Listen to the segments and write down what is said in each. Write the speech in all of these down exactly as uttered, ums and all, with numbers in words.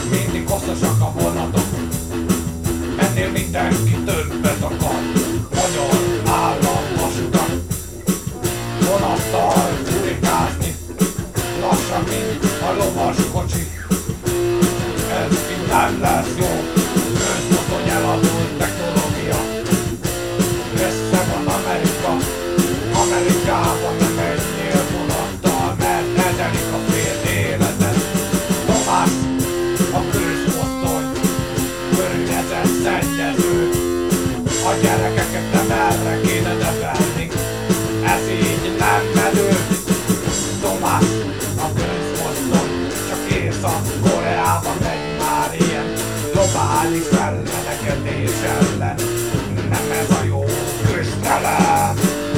mindig hosszasak a vonatok. Ennél mindenki többet akar. Magyar államvasutak, vonattal furikázni, lassan, mint a lovas kocsi. Ez így nem lesz jó, közmozdony eladult technológia. Össze van Amerika, Amerikában nem menjél vonattal, mert ezelik a fél életet. Tomás, a közmozdony, környezet szennyező. A gyerekeket nem erre kéne nevelni, ez így nem menő. Tomás, a közmozdony, csak Észak-Koreában megy már ilyen globális felmelegedés ellen. Nem ez a jó küzdelem.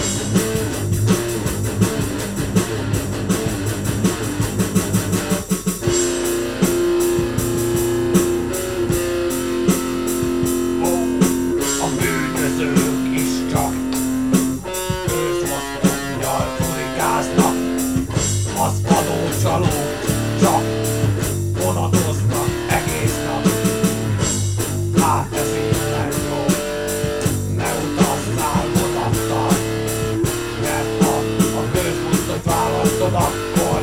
Bűnözők is csak közmozdonnyal furikáznak, az adócsalók csak vonatoznak egész nap. Hát ez így nem jó, ne utazzál vonattal, mert ha a közmozdonyt választod, akkor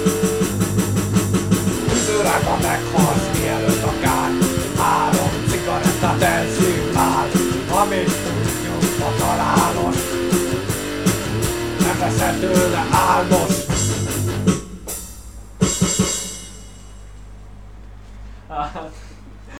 időrába meghalsz, mielőtt akár három cigarettát elszívnál. Amit tudjuk a találos, nem leszel tőle álmos. Hát...